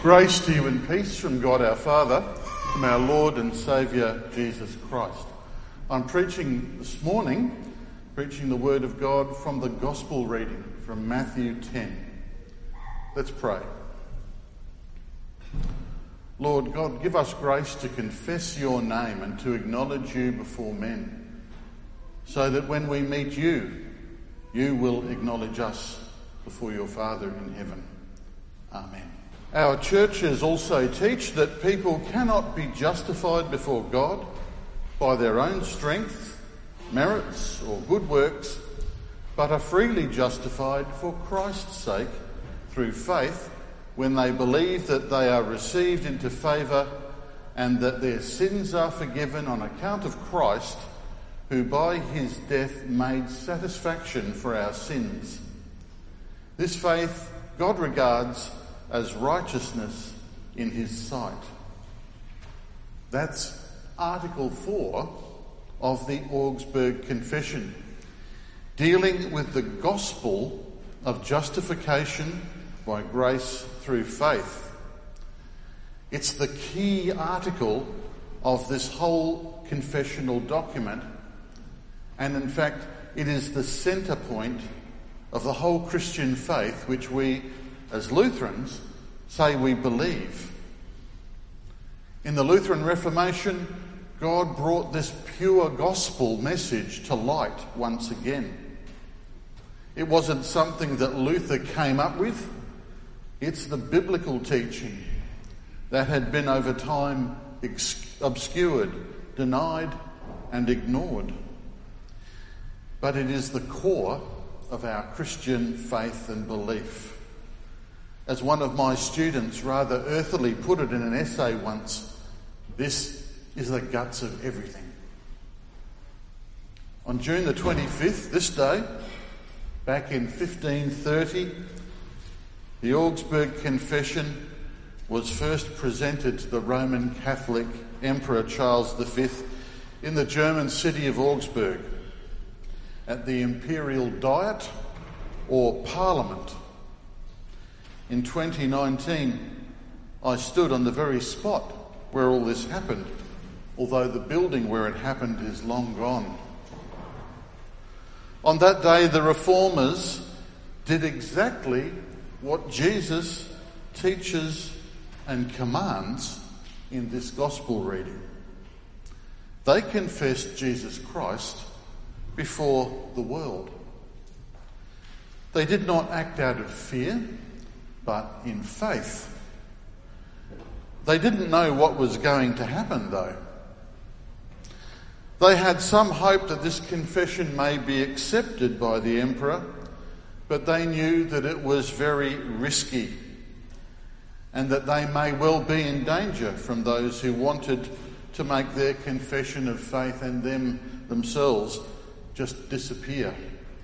Grace to you and peace from God our Father, from our Lord and Saviour Jesus Christ. I'm preaching this morning, the Word of God from the Gospel reading from Matthew 10. Let's pray. Lord God, give us grace to confess your name and to acknowledge you before men, so that when we meet you, you will acknowledge us before your Father in heaven. Amen. Our churches also teach that people cannot be justified before God by their own strength, merits or good works, but are freely justified for Christ's sake through faith when they believe that they are received into favour and that their sins are forgiven on account of Christ, who by his death made satisfaction for our sins. This faith God regards as righteousness in his sight. That's Article 4 of the Augsburg Confession, dealing with the gospel of justification by grace through faith. It's the key article of this whole confessional document, and in fact it is the centre point of the whole Christian faith, which we as Lutherans say we believe. In the Lutheran Reformation, God brought this pure gospel message to light once again. It wasn't something that Luther came up with. It's the biblical teaching that had been over time obscured, denied and ignored. But it is the core of our Christian faith and belief. As one of my students rather earthily put it in an essay once, this is the guts of everything. On June the 25th, this day, back in 1530, the Augsburg Confession was first presented to the Roman Catholic Emperor Charles V in the German city of Augsburg at the Imperial Diet or Parliament. In 2019, I stood on the very spot where all this happened, although the building where it happened is long gone. On that day, the Reformers did exactly what Jesus teaches and commands in this gospel reading. They confessed Jesus Christ before the world. They did not act out of fear, but in faith. They didn't know what was going to happen, though. They had some hope that this confession may be accepted by the emperor, but they knew that it was very risky and that they may well be in danger from those who wanted to make their confession of faith and themselves just disappear.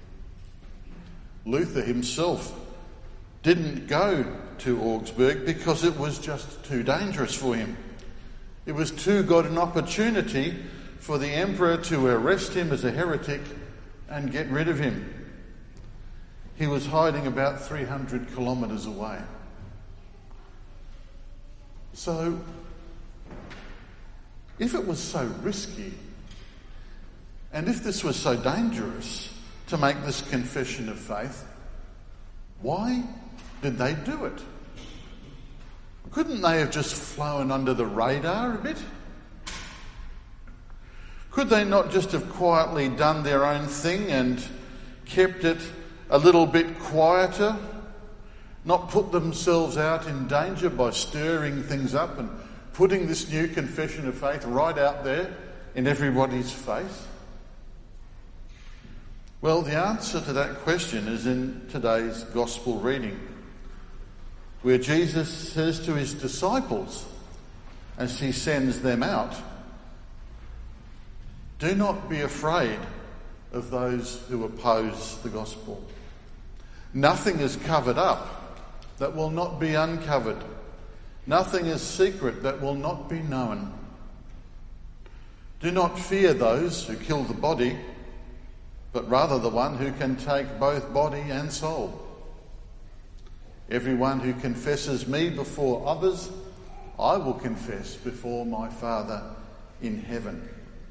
Luther himself didn't go to Augsburg because it was just too dangerous for him. It was too good an opportunity for the emperor to arrest him as a heretic and get rid of him. He was hiding about 300 kilometres away. So, if it was so risky, and if this was so dangerous to make this confession of faith, why did they do it? Couldn't they have just flown under the radar a bit? Could they not just have quietly done their own thing and kept it a little bit quieter? Not put themselves out in danger by stirring things up and putting this new confession of faith right out there in everybody's face? Well, the answer to that question is in today's gospel reading, where Jesus says to his disciples as he sends them out, "Do not be afraid of those who oppose the gospel. Nothing is covered up that will not be uncovered. Nothing is secret that will not be known. Do not fear those who kill the body, but rather the one who can take both body and soul. Everyone who confesses me before others, I will confess before my Father in heaven.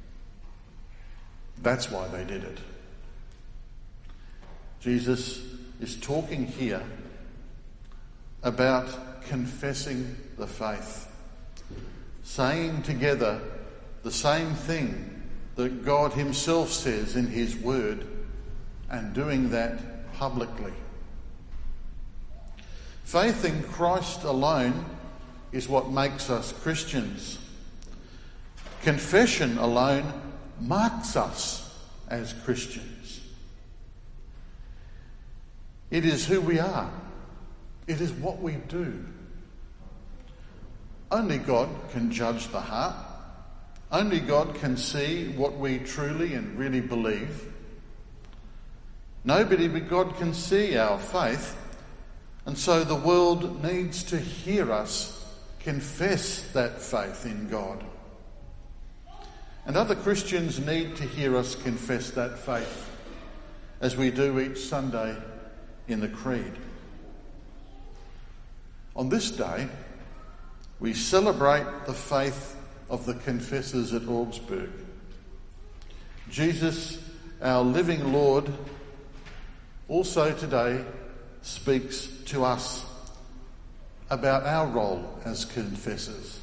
That's why they did it. Jesus is talking here about confessing the faith, saying together the same thing that God himself says in his word, and doing that publicly. Faith in Christ alone is what makes us Christians. Confession alone marks us as Christians. It is who we are. It is what we do. Only God can judge the heart. Only God can see what we truly and really believe. Nobody but God can see our faith, and so the world needs to hear us confess that faith in God. And other Christians need to hear us confess that faith, as we do each Sunday in the Creed. On this day, we celebrate the faith of the confessors at Augsburg. Jesus, our living Lord, also today speaks to us about our role as confessors.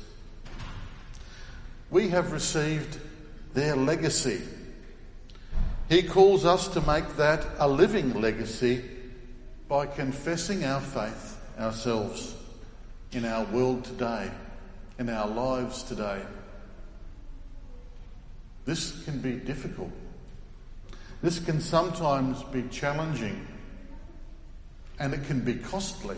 We have received their legacy. He calls us to make that a living legacy by confessing our faith ourselves in our world today, in our lives today. This can be difficult. This can sometimes be challenging, and it can be costly.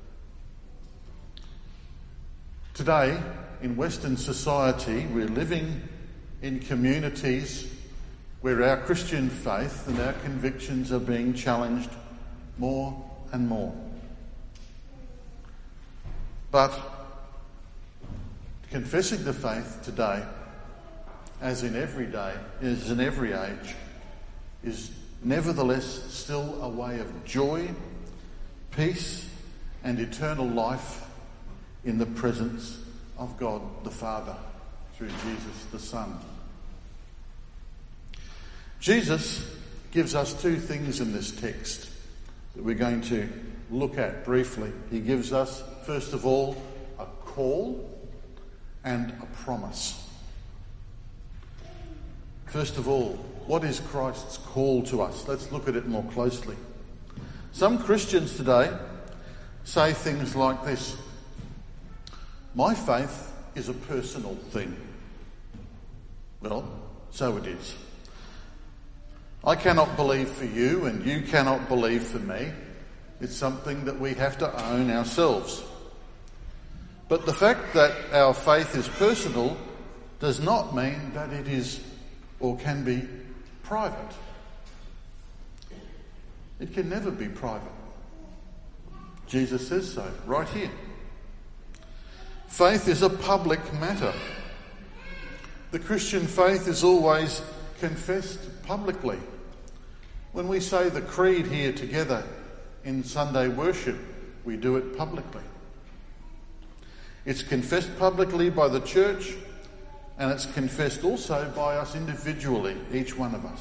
Today, in Western society, we're living in communities where our Christian faith and our convictions are being challenged more and more. But confessing the faith today, as in every day, as in every age, is nevertheless still a way of joy, peace, and eternal life in the presence of God the Father through Jesus the Son. Jesus gives us two things in this text that we're going to look at briefly. He gives us, first of all, a call and a promise. First of all, what is Christ's call to us? Let's look at it more closely. Some Christians today say things like this: my faith is a personal thing. Well, so it is. I cannot believe for you and you cannot believe for me. It's something that we have to own ourselves. But the fact that our faith is personal does not mean that it is or can be private. It can never be private. Jesus says so right here. Faith is a public matter. The Christian faith is always confessed publicly. When we say the Creed here together in Sunday worship, we do it publicly. It's confessed publicly by the church, and it's confessed also by us individually, each one of us.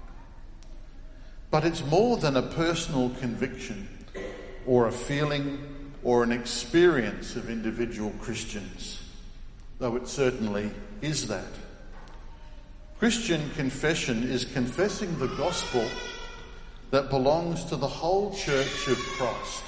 But it's more than a personal conviction or a feeling or an experience of individual Christians, though it certainly is that. Christian confession is confessing the gospel that belongs to the whole Church of Christ.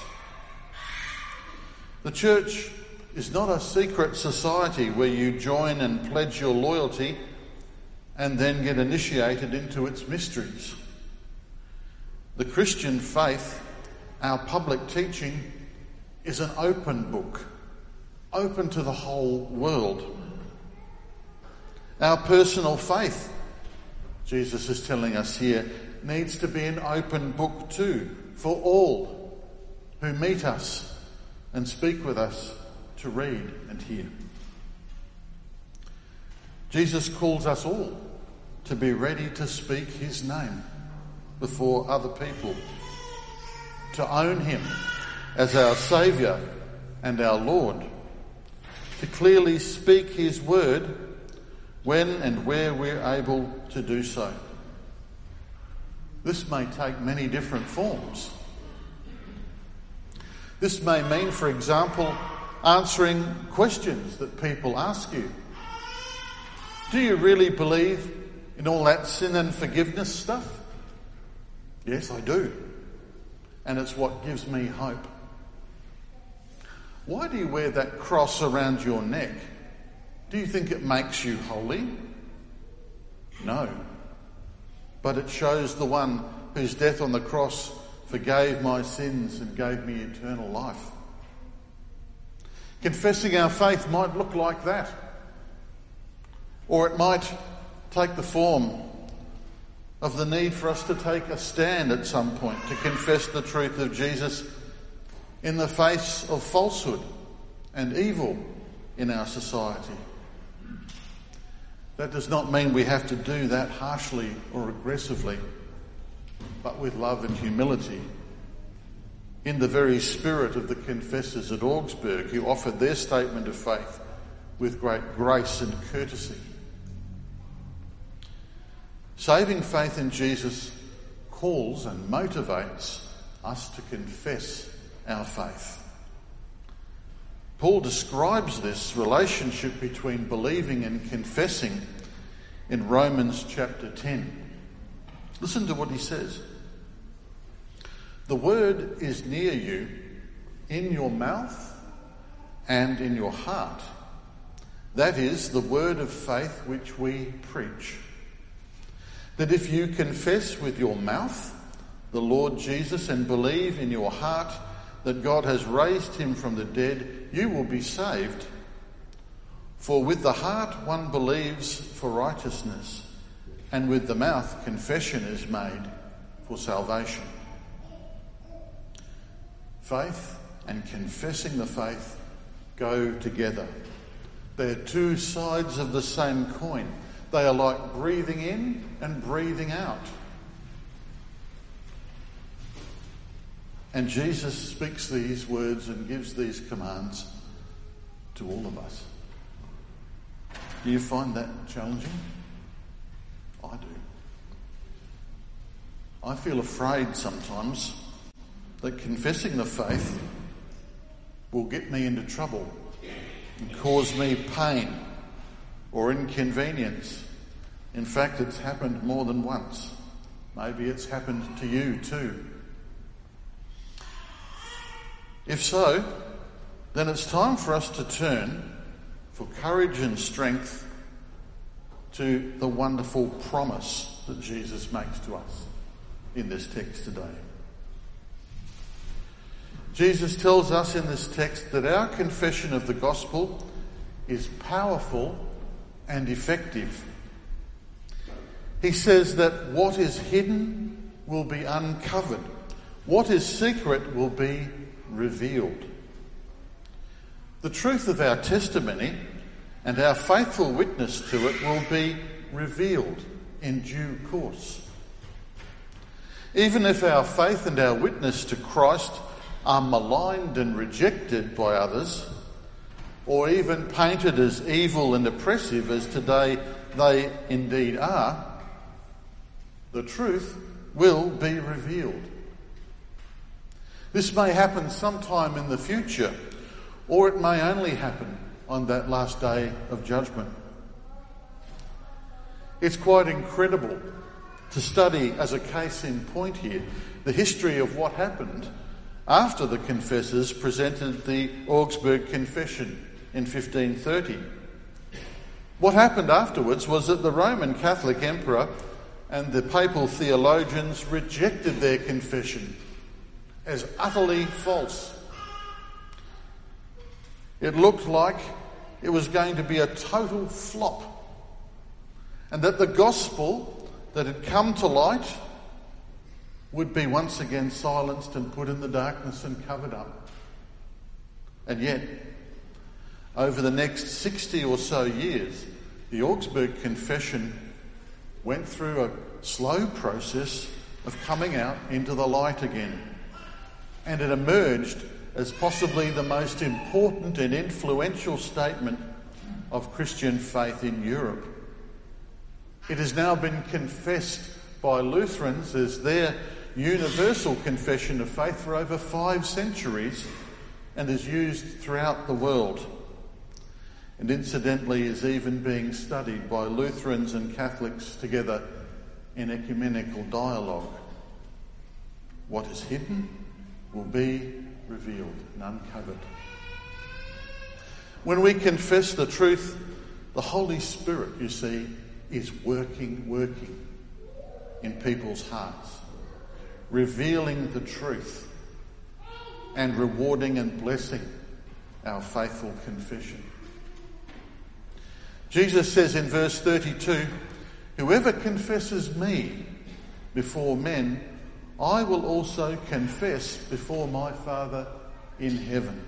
The church is not a secret society where you join and pledge your loyalty and then get initiated into its mysteries. The Christian faith, our public teaching, is an open book, open to the whole world. Our personal faith, Jesus is telling us here, needs to be an open book too, for all who meet us and speak with us to read and hear. Jesus calls us all to be ready to speak his name before other people, to own him as our Saviour and our Lord, to clearly speak his word when and where we're able to do so. This may take many different forms. This may mean, for example, answering questions that people ask you. Do you really believe in all that sin and forgiveness stuff? Yes, I do. And it's what gives me hope. Why do you wear that cross around your neck? Do you think it makes you holy? No. But it shows the one whose death on the cross forgave my sins and gave me eternal life. Confessing our faith might look like that. Or it might take the form of the need for us to take a stand at some point to confess the truth of Jesus in the face of falsehood and evil in our society. That does not mean we have to do that harshly or aggressively, but with love and humility, in the very spirit of the confessors at Augsburg who offered their statement of faith with great grace and courtesy. Saving faith in Jesus calls and motivates us to confess our faith. Paul describes this relationship between believing and confessing in Romans chapter 10. Listen to what he says. The word is near you, in your mouth and in your heart. That is the word of faith which we preach. That if you confess with your mouth the Lord Jesus and believe in your heart that God has raised him from the dead, you will be saved. For with the heart one believes for righteousness, and with the mouth confession is made for salvation. Faith and confessing the faith go together. They're two sides of the same coin. They are like breathing in and breathing out. And Jesus speaks these words and gives these commands to all of us. Do you find that challenging? I do. I feel afraid sometimes that confessing the faith will get me into trouble and cause me pain or inconvenience. In fact, it's happened more than once. Maybe it's happened to you too. If so, then it's time for us to turn for courage and strength to the wonderful promise that Jesus makes to us in this text today. Jesus tells us in this text that our confession of the gospel is powerful and effective. He says that what is hidden will be uncovered. What is secret will be revealed. The truth of our testimony and our faithful witness to it will be revealed in due course. Even if our faith and our witness to Christ are maligned and rejected by others, or even painted as evil and oppressive as today they indeed are, the truth will be revealed. This may happen sometime in the future, or it may only happen on that last day of judgment. It's quite incredible to study as a case in point here the history of what happened after the confessors presented the Augsburg Confession in 1530. What happened afterwards was that the Roman Catholic Emperor and the papal theologians rejected their confession as utterly false. It looked like it was going to be a total flop, and that the gospel that had come to light would be once again silenced and put in the darkness and covered up. And yet, over the next 60 or so years, the Augsburg Confession went through a slow process of coming out into the light again. And it emerged as possibly the most important and influential statement of Christian faith in Europe. It has now been confessed by Lutherans as their universal confession of faith for over 5 centuries and is used throughout the world. And incidentally is even being studied by Lutherans and Catholics together in ecumenical dialogue. What is hidden will be revealed and uncovered. When we confess the truth, the Holy Spirit, you see, is working in people's hearts, revealing the truth and rewarding and blessing our faithful confession. Jesus says in verse 32, "Whoever confesses me before men, I will also confess before my Father in heaven."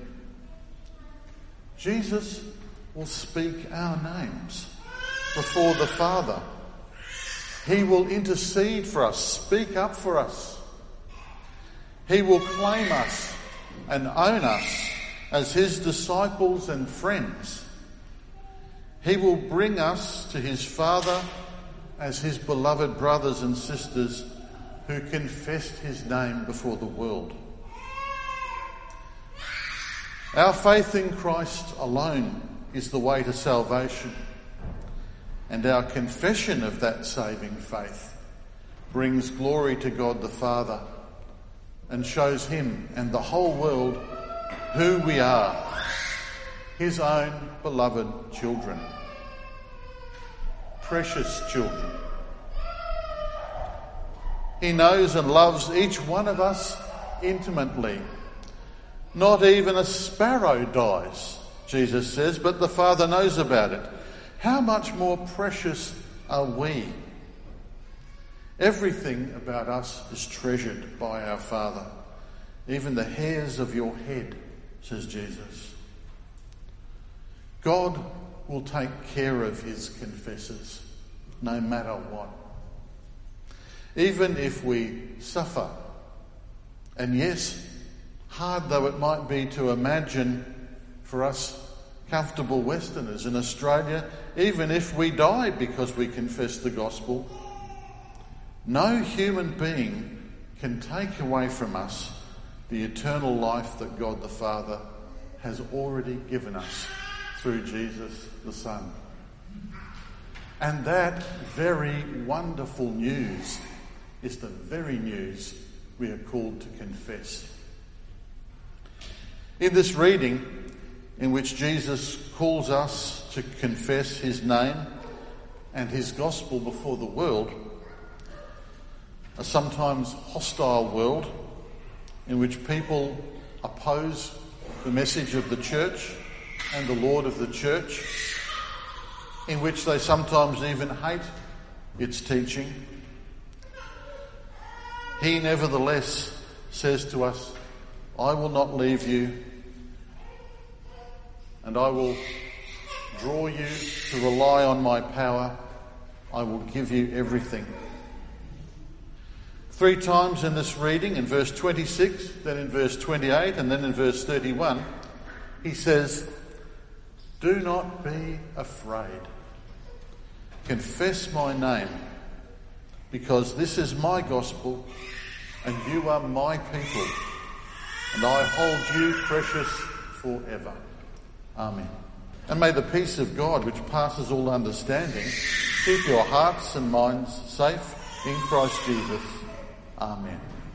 Jesus will speak our names before the Father. He will intercede for us, speak up for us. He will claim us and own us as his disciples and friends. He will bring us to his Father as his beloved brothers and sisters who confessed his name before the world. Our faith in Christ alone is the way to salvation, and our confession of that saving faith brings glory to God the Father and shows him and the whole world who we are, his own beloved children, precious children. He knows and loves each one of us intimately. Not even a sparrow dies, Jesus says, but the Father knows about it. How much more precious are we? Everything about us is treasured by our Father. Even the hairs of your head, says Jesus. God will take care of his confessors, no matter what. Even if we suffer, and yes, hard though it might be to imagine for us comfortable Westerners in Australia, even if we die because we confess the gospel, no human being can take away from us the eternal life that God the Father has already given us through Jesus the Son. And that very wonderful news is the very news we are called to confess. In this reading, in which Jesus calls us to confess his name and his gospel before the world, a sometimes hostile world in which people oppose the message of the church and the Lord of the church, in which they sometimes even hate its teaching, he nevertheless says to us, "I will not leave you, and I will draw you to rely on my power. I will give you everything." 3 times in this reading, in verse 26, then in verse 28, and then in verse 31, he says, "Do not be afraid. Confess my name, because this is my gospel, and you are my people, and I hold you precious forever." Amen. And may the peace of God, which passes all understanding, keep your hearts and minds safe in Christ Jesus. Amen.